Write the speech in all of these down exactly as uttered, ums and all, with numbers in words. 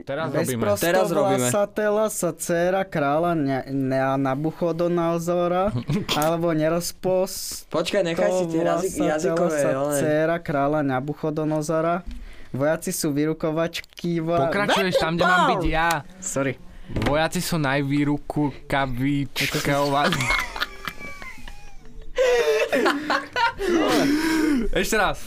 Teraz robíme. Teraz robíme. Bezprostovlasatela sa dcéra kráľa ne, ne, Nabuchodonozora, alebo nerozpos... Počkaj, nechaj si tie jazykové. sa dcéra kráľa Nabuchodonozora. Vojaci sú vyrukovačky... Pokračuješ tam, kde mám byť ja. Sorry. Vojaci sú najvýrukovačkovaní. Ešte raz.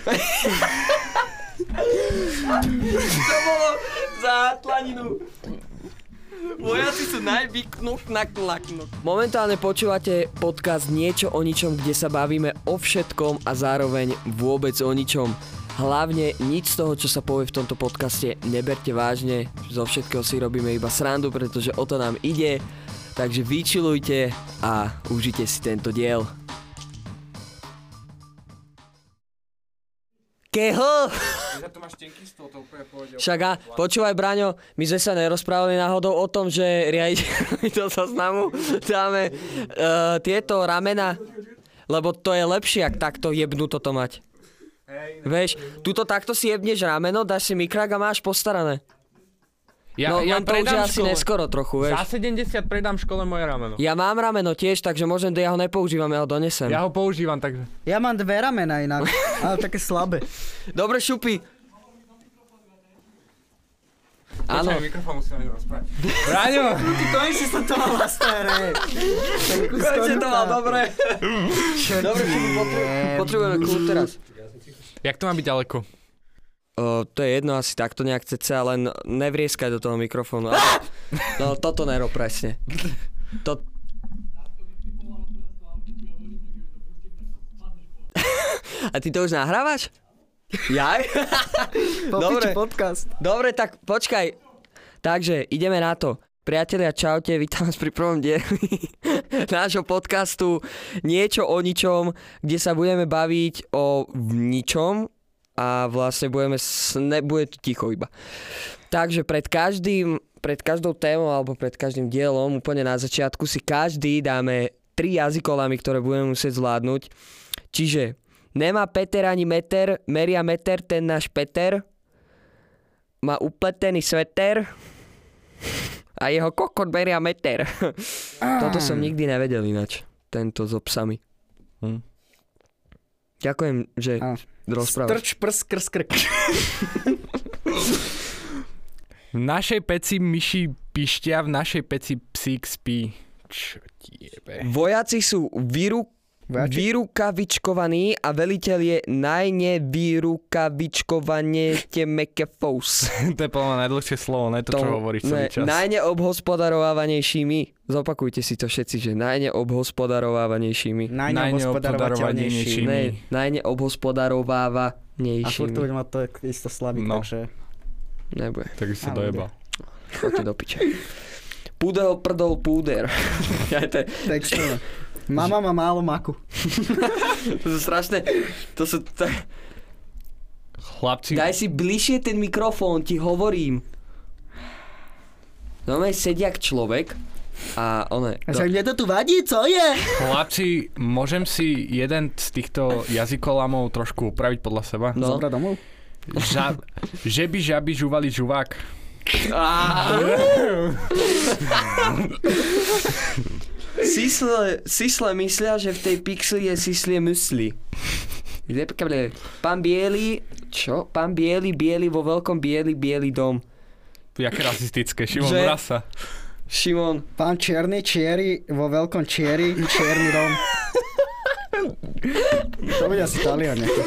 To bolo za tlaninu. Vojaci sú najvyknúť na klaknúť. Momentálne počúvate podcast Niečo o ničom, kde sa bavíme o všetkom a zároveň vôbec o ničom. Hlavne nič z toho, čo sa povie v tomto podcaste, neberte vážne. Zo všetkého si robíme iba srandu, pretože o to nám ide. Takže vyčilujte a užite si tento diel. Keho? Však a, počúvaj Braňo, my sme sa nerozprávali náhodou o tom, že riaditeľ do zoznamu dáme uh, tieto ramena, lebo to je lepšie, ak takto jebnú toto mať. Vieš, tuto takto si jebneš rameno, dáš si mikrák a máš postarané. Ja, no ja len to už je asi neskoro trochu, vieš. Za sedemdesiat predám škole moje rameno. Ja mám rameno tiež, takže môžem, ja ho nepoužívam, ja ho donesem. Ja ho používam, takže... Ja mám dve ramena inak, ale také slabé. Dobre, šupi. Áno. Počkaj, mikrofón musíme rozprávať. Braňo! Ty konečne som to mal na staré. Konečne to mal, dobre. Dobre, šupi, potrebujeme kľud teraz. Jak to má byť ďaleko? O, to je jedno asi takto nejak cca, len nevrieskaj do toho mikrofónu. No toto nero presne. To... A ty to už nahrávaš? Jaj? Dobre. Podcast. Dobre, tak počkaj. Takže ideme na to. Priatelia, čaute, vítam vás pri prvom dieli nášho podcastu Niečo o ničom, kde sa budeme baviť o ničom a vlastne budeme, ne, bude tu ticho iba. Takže pred každým, pred každou témou alebo pred každým dielom úplne na začiatku si každý dáme tri jazykolamy, ktoré budeme musieť zvládnuť. Čiže nemá Peter ani meter, meria meter ten náš Peter, má upletený sveter a jeho kokot beria meter. Toto som nikdy nevedel ináč. Tento so psami. Hm. Ďakujem, že ah. rozprávaš. Strč prs krz krk. V našej peci myši pištia, v našej peci psík spí. Čo tiebe? Vojaci sú vyru... vyrukavičkovaní a veliteľ je najnevyrukavičkovanie temeke fous. To je podľa mňa najdlhšie slovo, ne to, čo hovoríš celý čas. Najneobhospodarovávanejšími. Zopakujte si to všetci, že najneobhospodarovávanejšími. Najneobhospodarovateľnejšími. Ne, najneobhospodarovávanejšími. A furt to bude mať to isto slavík, no. takže... Nebude. Tak si sa dojebal. Choďte do piče. Púdel prdol púder. Textové. Mama má málo maku. To sú strašné. To sú... T- Chlapci... Daj si bližšie ten mikrofón, ti hovorím. No mňa sedia k človek a one... A však mne to tu vadí, co je? Chlapci, môžem si jeden z týchto jazykolamov trošku upraviť podľa seba? No. Zobrať domov? Ža- žeby, žaby, žuvali, žuvák. Sisle, sisle myslia, že v tej pixli je sislie mysli. Pán Bielý, čo? Pán Bielý, Bielý vo veľkom Bielý, Bielý dom. Jaké rasistické, Šimon Že? Murasa. Šimon. Pán Čierny, Čieri vo veľkom Čieri, Čierny dom. To bude asi Talian nejaký.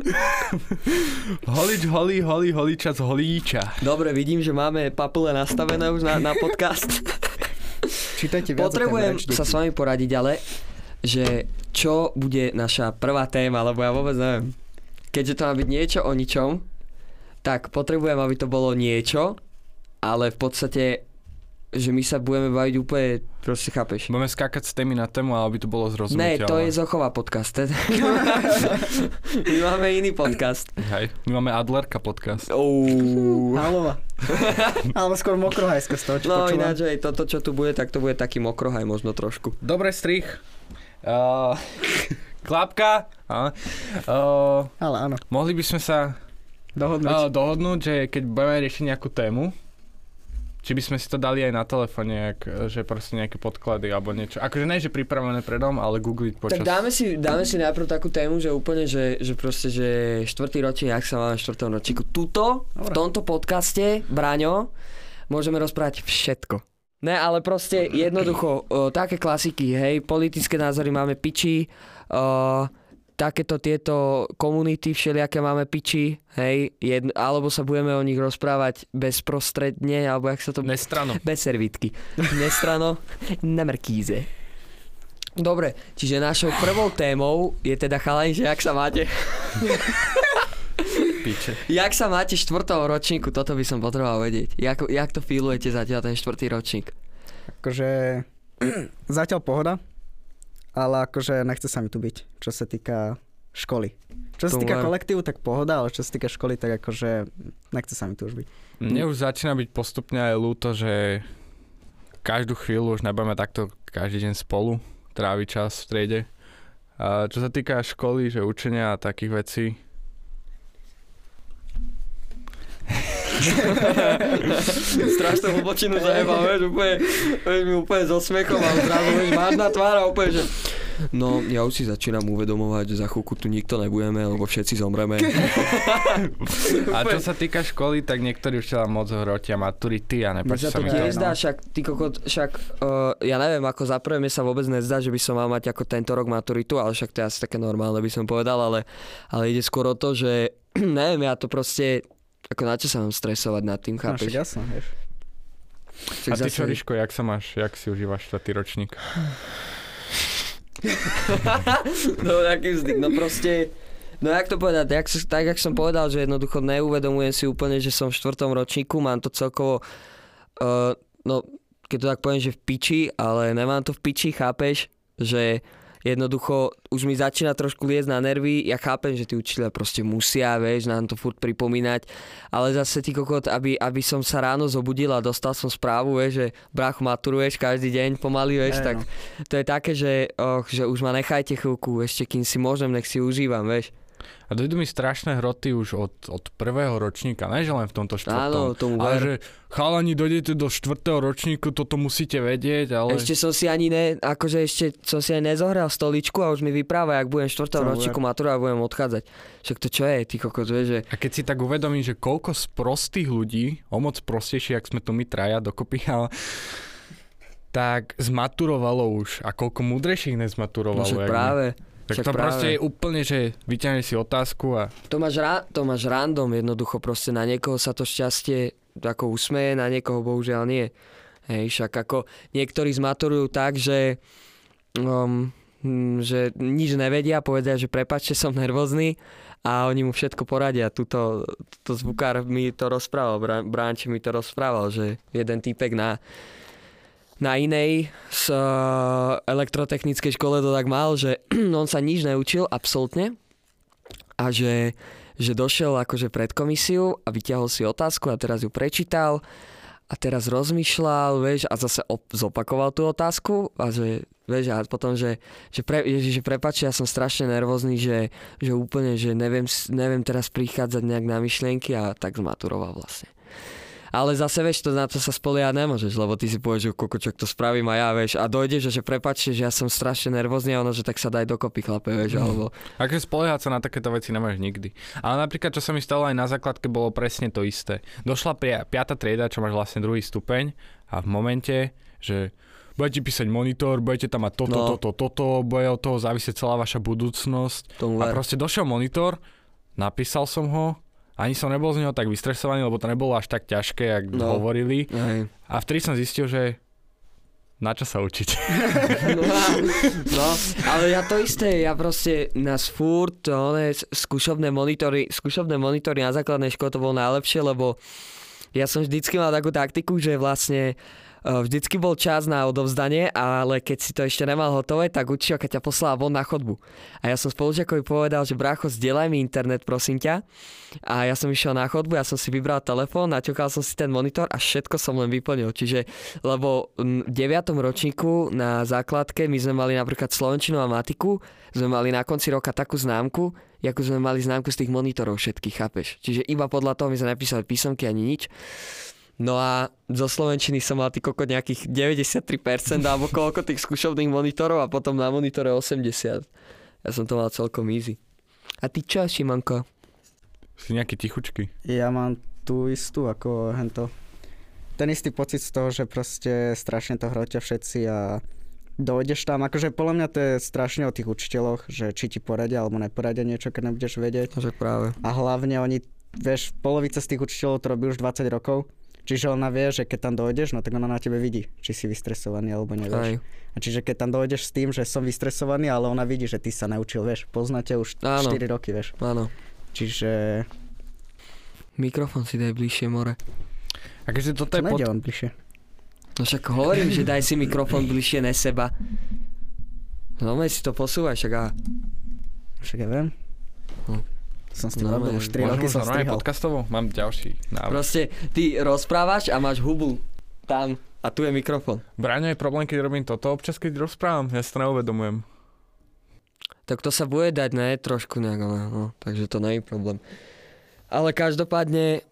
Holič, holí, holí, holiča z holíča. Dobre, vidím, že máme papule nastavené už na, na podcast. Čítajte viac. Potrebujem sa s vami poradiť, ale že čo bude naša prvá téma, lebo ja vôbec neviem. Keďže to má byť niečo o ničom, tak potrebujem, aby to bolo niečo, ale v podstate, že my sa budeme baviť úplne, proste chápeš. Budeme skákať z témy na tému, ale aby to bolo zrozumiteľné. Ne, to je Zochová podcast. My máme iný podcast. Hej, my máme Adlerka podcast. Oh. Halova. Alebo skôr mokrohajska z toho, čo No počúvam. ináč, aj toto, čo tu bude, tak to bude taký mokrohaj možno trošku. Dobre, strich. Uh, klapka. Uh, Ale áno. mohli by sme sa Dohodnúť. uh, dohodnúť, že keď budeme riešiť nejakú tému, či by sme si to dali aj na telefóne, že proste nejaké podklady alebo niečo. Akože nie, že pripravené predom, ale googliť počas... Tak dáme si, dáme si najprv takú tému, že úplne, že, že proste, že štvrtý ročník, jak sa máme v štvrtom ročníku. Tuto, v tomto podcaste, Braňo, môžeme rozprávať všetko. Ne, ale proste jednoducho, o, také klasiky, hej, politické názory máme piči, o, takéto tieto komunity všelijaké máme piči, hej, jedn, alebo sa budeme o nich rozprávať bezprostredne, alebo jak sa to... Nestrano. Bez servítky. Nestrano, na markíze. Dobre, čiže našou prvou témou je teda chalani, že jak sa máte... Piče. Jak sa máte štvrtého ročníku, toto by som potreboval vedieť. Jak, jak to feelujete zatiaľ ten štvrtý ročník? Akože zatiaľ pohoda, ale akože nechce sa mi tu byť, čo sa týka školy. Čo sa týka kolektívu, tak pohoda, ale čo sa týka školy, tak akože nechce sa mi tu už byť. Mne už začína byť postupne aj ľúto, že každú chvíľu už nebudeme takto každý deň spolu tráviť čas v triede. A čo sa týka školy, že učenia a takých vecí, strašnú hlbočinu zajebal, vieš, úplne, vieš, mi úplne so smiechom a zrazu, vieš, vážna tvára, úplne, že no, ja už si začínam uvedomovať, že za chvíľku tu nikto nebudeme, lebo všetci zomreme. A čo sa týka školy, tak niektorí už moc hrotia maturity a nepáči sa mi to. Mne sa to tiež zdá, však, ty kokot, však, uh, ja neviem, ako za prvé, mne sa vôbec nezdá, že by som mal mať ako tento rok maturitu, ale však to je asi také normálne, by som povedal, ale, ale ide skôr o to, že neviem, ja to proste ako na čo sa mám stresovať nad tým, chápeš? No, však jasno, vieš. A ty čo, Ríško, jak sa máš, jak si užívaš štvrtý ročník? No, taký vzdyk, no proste, no jak to povedať, jak, tak jak som povedal, že jednoducho neuvedomujem si úplne, že som v štvrtom ročníku, mám to celkovo, uh, no, keď to tak poviem, že v piči, ale nemám to v piči, chápeš, že jednoducho už mi začína trošku liesť na nervy. Ja chápem, že tí učiteľia proste musia, vieš, nám to furt pripomínať, ale zase ty kokot, aby, aby som sa ráno zobudil a dostal som správu, vieš, že brácho, maturuješ každý deň pomaly, vieš, hey, tak no. To je také, že, oh, že už ma nechajte chvíľku, ešte kým si môžem, nech si užívam, vieš. A dojdu mi strašné hroty už od, od prvého ročníka, ne že len v tomto štvrtom. Áno, tomu ale ver. že chalani, dojdete do štvrtého ročníku, toto musíte vedieť, ale... Ešte som si ani ne, akože ešte som si aj nezohral stoličku a už mi vypráva, jak budem v štvrtom ročníku maturovať a budem odchádzať. Však to čo je, ty kokos, vieš, že... A keď si tak uvedomím, že koľko z prostých ľudí, o moc prostejšie, jak sme tu my traja dokopy, ale... tak zmaturovalo už. A koľko múdrejších nezmaturovalo. No však práve. Tak to práve. Proste je úplne, že vyťahneš si otázku a... To máš, ra- to máš random jednoducho, proste na niekoho sa to šťastie ako usmeje, na niekoho bohužiaľ nie. Hej, však ako niektorí zmaturujú tak, že, um, že nič nevedia, povedia, že prepáčte, som nervózny a oni mu všetko poradia. Tuto, tuto zvukár mi to rozprával, Bránči mi to rozprával, že jeden týpek na na inej z uh, elektrotechnickej škole to tak mal, že on sa nič neučil, absolútne. A že, že došiel akože pred komisiu a vyťahol si otázku a teraz ju prečítal a teraz rozmýšľal, vieš, a zase op- zopakoval tú otázku a že, vieš, a potom, že, že, pre, že prepáč, ja som strašne nervózny, že, že úplne, že neviem, neviem teraz prichádzať nejak na myšlienky a tak zmaturoval vlastne. Ale zase, vieš, to na to sa spoliehať nemôžeš, lebo ty si povieš, že kokočok to spravím a ja, vieš, a dojdeš, že prepáčte, že ja som strašne nervózny a ono, že tak sa daj dokopy, chlape, vieš, mm. alebo... Akože spoliehať sa na takéto veci nemôžeš nikdy. Ale napríklad, čo sa mi stalo aj na základke, bolo presne to isté. Došla pri, piata trieda, čo máš vlastne druhý stupeň a v momente, že budete písať monitor, budete tam mať toto, no. toto, toto, bude od toho závisieť celá vaša budúcnosť. Tomu a ver. Proste došiel monitor, napísal som ho, ani som nebol z neho tak vystresovaný, lebo to nebolo až tak ťažké, jak no. hovorili. Aj. A vtedy som zistil, že na čo sa učiť. No, no, ale ja to isté, ja proste nás furt, one, skúšobné monitory, skúšobné monitory na základnej škole to bolo najlepšie, lebo ja som vždycky mal takú taktiku, že vlastne vždycky bol čas na odovzdanie, ale keď si to ešte nemal hotové, tak učiteľka ťa poslala von na chodbu. A ja som spolužiakovi povedal, že brácho, zdieľaj mi internet, prosím ťa. A ja som išiel na chodbu, ja som si vybral telefón, naťukal som si ten monitor a všetko som len vyplnil. Čiže, lebo v deviatom ročníku na základke my sme mali napríklad slovenčinu a matiku, sme mali na konci roka takú známku, ako sme mali známku z tých monitorov všetkých, chápeš? Čiže iba podľa toho my sme napísali písomky ani nič. No a zo slovenčiny som mal ty kokot nejakých deväťdesiattri percent alebo koľko tých skúšovných monitorov a potom na monitore osemdesiat. Ja som to mal celkom easy. A ty čo, Šimonko? Si nejaký tichučky. Ja mám tú istú ako hento. Ten istý pocit z toho, že proste strašne to hrotia všetci a dojdeš tam. Akože podľa mňa to je strašne o tých učiteľoch, že či ti poradia alebo neporadia niečo, keď nebudeš vedieť. Že práve. A hlavne oni, vieš, polovica z tých učiteľov to robí už dvadsať rokov. Čiže ona vie, že keď tam dojdeš, no tak ona na tebe vidí, či si vystresovaný alebo nevieš. Aj. A čiže keď tam dojdeš s tým, že som vystresovaný, ale ona vidí, že ty sa naučil, vieš, poznáte už áno. štyri roky, vieš. Áno. Čiže... Mikrofón si daj bližšie, more. A keďže toto je pod... on bližšie. No však hovorím, že daj si mikrofón bližšie na seba. No my si to posúvaj, však a... Však ja viem. Hm. Som s tým robil už tri roky, som strihal. Podcastovo? Mám ďalší návrh. Proste ty rozprávaš a máš hubu tam a tu je mikrofón. Braňo, je problém, keď robím toto občas, keď rozprávam. Ja si to neuvedomujem. Tak to sa bude dať, ne? Trošku nejak, no, takže to nie je problém. Ale každopádne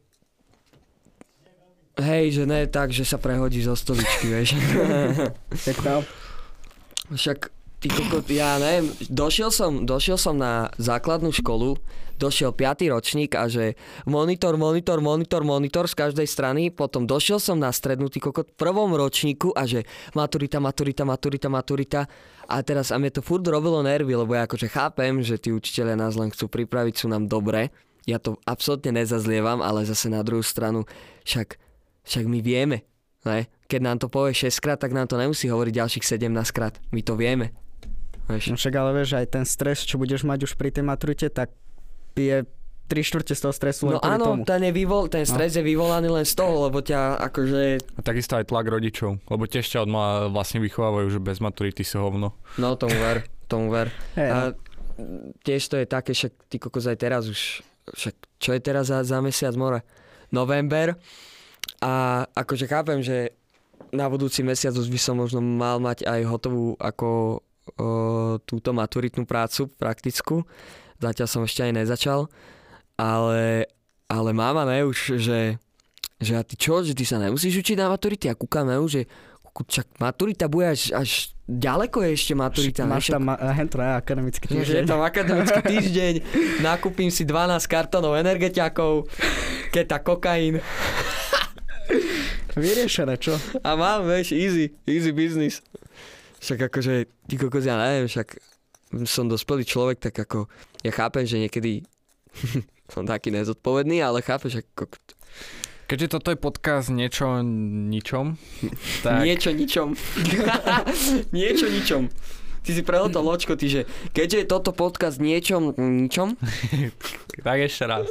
hej, že ne tak, že sa prehodí zo stoličky, vieš. Tak tam. Však ty kokot, ja neviem, došiel som, došiel som na základnú školu, došiel piaty ročník a že monitor, monitor, monitor, monitor z každej strany, potom došiel som na strednú, ty kokot, v prvom ročníku a že maturita, maturita, maturita, maturita a teraz a mne to furt robilo nervy, lebo ja akože chápem, že tí učitelia nás len chcú pripraviť, sú nám dobré, ja to absolútne nezazlievam, ale zase na druhú stranu, však, však my vieme, ne? Keď nám to povie šesťkrát, tak nám to nemusí hovoriť ďalších sedemnásťkrát, my to vieme. No však ale vieš, aj ten stres, čo budeš mať už pri tej maturite, tak je tri štvrte z toho stresu len no áno, tomu. Ten, je vyvol, ten stres no. je vyvolaný len z toho, lebo ťa akože... A takisto aj tlak rodičov, lebo tiež ťa odmala vlastne vychovávajú, že bez maturity si hovno. No tomu ver, tomu ver. Hey, a no. tiež to je také, však ty kokos aj teraz už, však čo je teraz za, za mesiac more? November. A akože chápem, že na budúci mesiac už by som možno mal mať aj hotovú ako o, túto maturitnú prácu praktickú. Zatiaľ som ešte aj nezačal. Ale, ale máma ne už, že, že a ty čo, že ty sa nemusíš učiť na maturity a kúkam ne už, že čak maturita bude až, až ďaleko je ešte maturita. Máš tam ma, hentra, akademický týždeň. Že je tam akademický týždeň, nakúpim si dvanásť kartónov energetiakov, keta kokain. Vyriešené, čo? A mám, vieš, easy, easy business. Však akože, ty kokos, ja neviem, však som dospelý človek, tak ako, ja chápem, že niekedy som taký nezodpovedný, ale chápem, že kokos. Keďže toto je podcast niečo ničom, tak... Niečo ničom. Niečo ničom. Ty si prehotol ločko, ty, že keďže je toto podcast niečom ničom? Tak ešte raz.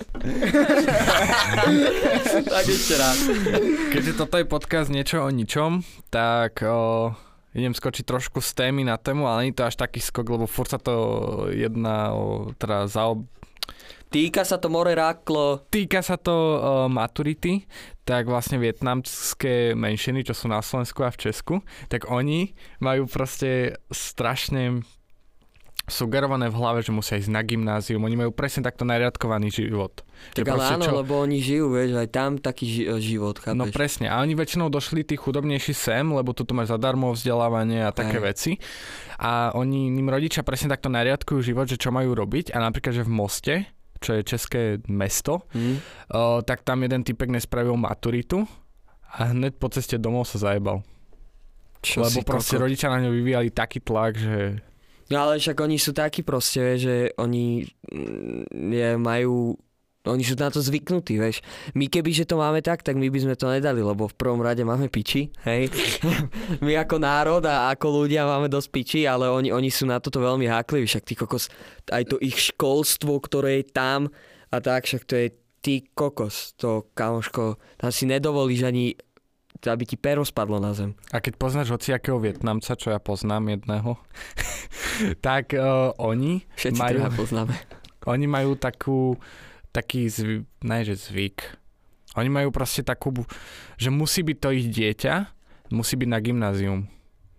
Tak ešte raz. Keďže toto je podcast niečo o ničom, tak o, idem skočiť trošku z témy na tému, ale nie je to až taký skok, lebo furt sa to jedná o teda zaob... Týka sa to more ráklo. Týka sa to uh, maturity, tak vlastne vietnamské menšiny, čo sú na Slovensku a v Česku, tak oni majú proste strašne sugerované v hlave, že musia ísť na gymnázium. Oni majú presne takto nariadkovaný život. Tak ale áno, čo... lebo oni žijú, vieš, aj tam taký ži- život, chápeš? No presne, a oni väčšinou došli tí chudobnejší sem, lebo tu máš zadarmo vzdelávanie a také aj. veci. A oni, ním rodičia presne takto nariadkujú život, že čo majú robiť. A napríklad, že v Moste, čo je české mesto, mm. o, tak tam jeden typek nespravil maturitu a hneď po ceste domov sa zajebal. Čo Lebo proste koko? Rodičia na ňo vyvíjali taký tlak, že... No ale však oni sú takí proste, že oni je, majú... Oni sú na to zvyknutí, vieš. My keby, že to máme tak, tak my by sme to nedali, lebo v prvom rade máme piči, hej. My ako národ a ako ľudia máme dosť piči, ale oni, oni sú na toto veľmi hákliví, však ty kokos, aj to ich školstvo, ktoré je tam a tak, však to je ty kokos, to kamoško, tam si nedovolíš ani, aby ti pero spadlo na zem. A keď poznáš hociakého Vietnamca, čo ja poznám jedného, tak uh, oni Všetci majú... Všetci poznáme. Oni majú takú... taký zvyk, ne že zvyk. Oni majú proste takú, že musí byť to ich dieťa, musí byť na gymnázium.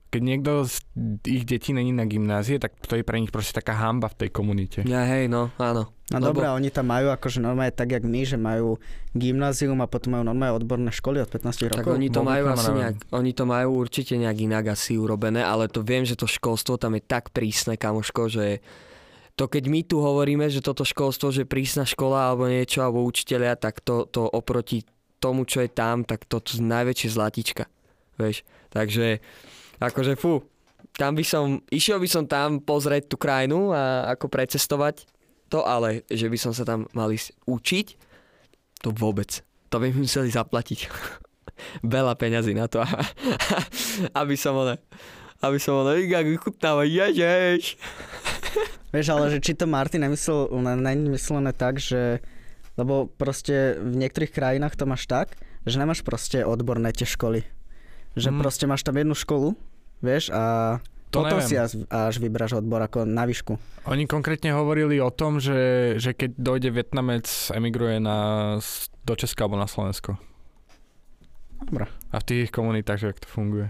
Keď niekto z ich detí není na gymnázie, tak to je pre nich proste taká hanba v tej komunite. Ja hej, no, áno. No Lebo... dobré, oni tam majú akože normálne tak, jak my, že majú gymnázium a potom majú normálne odborné školy od pätnásť rokov. Tak oni to Vo majú Vietname asi neviem. nejak, oni to majú určite nejak inak asi urobené, ale to viem, že to školstvo tam je tak prísne, kamoško, že to keď my tu hovoríme, že toto školstvo, že prísna škola alebo niečo, alebo učiteľia, tak to, to oproti tomu, čo je tam, tak to je najväčšie zlatička. Vieš, takže akože fú, tam by som, išiel by som tam pozrieť tú krajinu a ako precestovať to, ale že by som sa tam mal ísť učiť, to vôbec. To by mi museli zaplatiť veľa peňazí na to, aby som ono, aby som ono, jak vychutnáva, ježeš. Vieš, ale že či to Martin nemyslel, není myslené tak, že lebo proste v niektorých krajinách to máš tak, že nemáš proste odborné tie školy. Že mm. proste máš tam jednu školu, vieš, a to potom neviem. si až, až vybráš odbor ako na výšku. Oni konkrétne hovorili o tom, že, že keď dojde Vietnamec, emigruje na, do Česka alebo na Slovensko. Dobre. A v tých komunitách, že jak to funguje.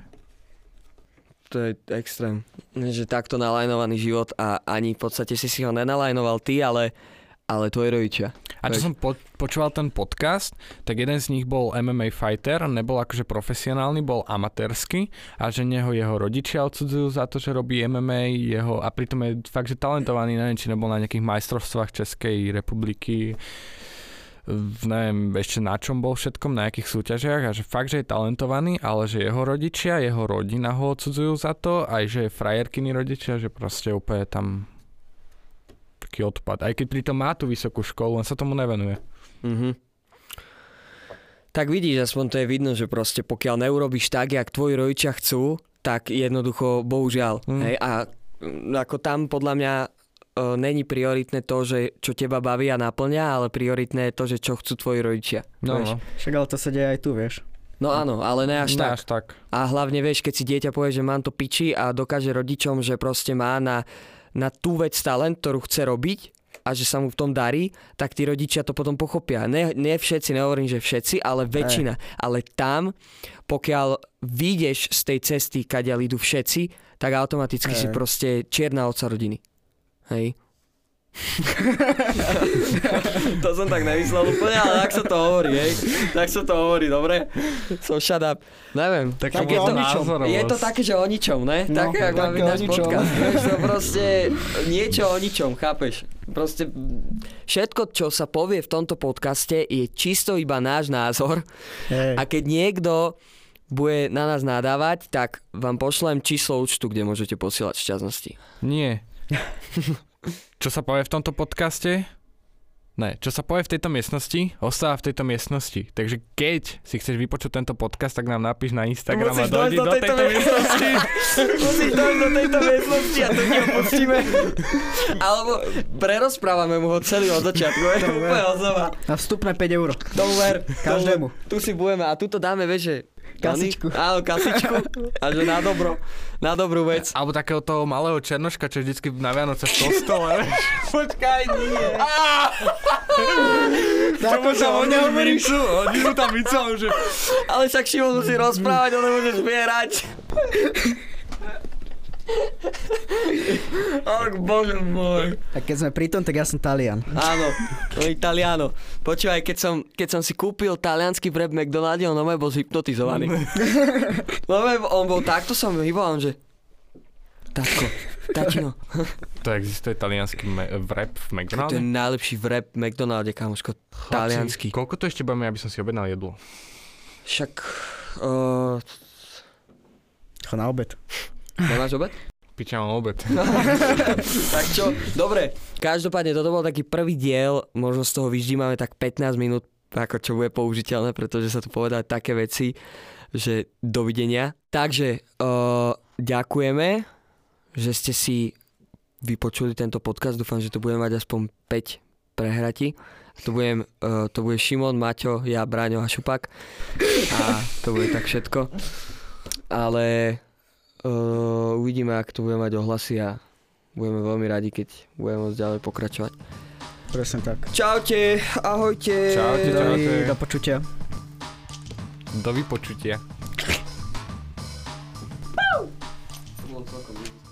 To je extrém. Že takto nalajnovaný život a ani v podstate si si ho nenalajnoval ty, ale, ale tvoji rodičia. A čo som po, počúval ten podcast, tak jeden z nich bol em em á fighter, nebol akože profesionálny, bol amatérsky a že neho jeho rodičia odsudzujú za to, že robí em em á jeho, a pritom je fakt, že talentovaný, neviem, či nebol na nejakých majstrovstvách Českej republiky, neviem ešte na čom bol všetkom, na akých súťažiach a že fakt, že je talentovaný, ale že jeho rodičia, jeho rodina ho odsudzujú za to, aj že je frajerkyní rodičia, že proste úplne tam taký odpad. Aj keď pritom má tú vysokú školu, len sa tomu nevenuje. Mhm. Tak vidíš, aspoň to je vidno, že proste pokiaľ neurobíš tak, jak tvoji rodičia chcú, tak jednoducho, bohužiaľ. Mm. Hej, a ako tam podľa mňa Uh, není prioritné to, že čo teba baví a naplňa, ale prioritné je to, že čo chcú tvoji rodičia. No, vieš? no. Však ale to sa deje aj tu, vieš. No áno, ale ne až Ne tak. až tak. A hlavne vieš, keď si dieťa povie, že mám to piči a dokáže rodičom, že proste má na, na tú vec talent, ktorú chce robiť a že sa mu v tom darí, tak tí rodičia to potom pochopia. Ne, ne všetci, nehovorím, že všetci, ale väčšina. Aj. Ale tam, pokiaľ vyjdeš z tej cesty, kadiaľ idú všetci, tak automaticky Aj. si proste čierna ovca rodiny. Hej. To som tak nemyslel úplne, ale tak sa to hovorí, hej. Tak sa to hovorí, dobre? So shut up. Neviem. Tak tak je, to, je to také, že o ničom, ne? No, také, ako má byť náš podcast. Vieš, to proste niečo o ničom, chápeš? Proste všetko, čo sa povie v tomto podcaste, je čisto iba náš názor. Hey. A keď niekto bude na nás nadávať, tak vám pošlem číslo účtu, kde môžete posielať šťastnosti. Nie. Čo sa povie v tomto podcaste? Ne, čo sa povie v tejto miestnosti, ostáva v tejto miestnosti. Takže keď si chceš vypočuť tento podcast, tak nám napíš na Instagram a dojdi do, do tejto, tejto miestnosti. Musíš dojsť do tejto miestnosti a to ti ho pustíme. Alebo prerozprávame mu ho celý od začiatku. Úplne odzova. Na vstupné päť eur. Dover. Každému. Tu si budeme a tu to dáme, vieš, že kasičku. Áno, kasičku. A že na dobro. Na dobrú vec. Alebo takého toho malého černoška, čo je vždycky na Vianoce v kostole. Počkaj, nie. Čo mu tam nehovoríš? Oni mu tam vycel, že... Ale však Šimon musí rozprávať, on nemôže zbierať. Ach, bože môj. A keď sme pri tom, tak ja som Talian. Áno, no Italiano. Počúvaj, keď som, keď som si kúpil taliansky vreb v McDonalde, on normálne bol zhypnotizovaný. Normálne on bol takto som hýbal, že Tatko, tatino. To existuje taliansky me- vreb v McDonalde? To je najlepší vreb v McDonalde, kamoško. Taliansky. Koľko to ešte budeme, aby som si objednal jedlo? Však... Uh... Cho na obed. Nemáš obed? Piča, mám obed. Tak čo, dobre, každopádne toto bol taký prvý diel, možno z toho vyždí máme tak pätnásť minút, ako čo bude použiteľné, pretože sa tu povedali také veci, že dovidenia. Takže uh, ďakujeme, že ste si vypočuli tento podcast, dúfam, že to bude mať aspoň päť prehratí. To, budem, uh, to bude Šimon, Maťo, ja, Braňo a Šupak a to bude tak všetko. Ale... Uh, uvidíme, ak to bude mať ohlasy a budeme veľmi radi, keď budeme môcť ďalej pokračovať. Presne tak. Čaute, ahojte. Čaute, čaute. Do počutia. Do vypočutia. bolo celkom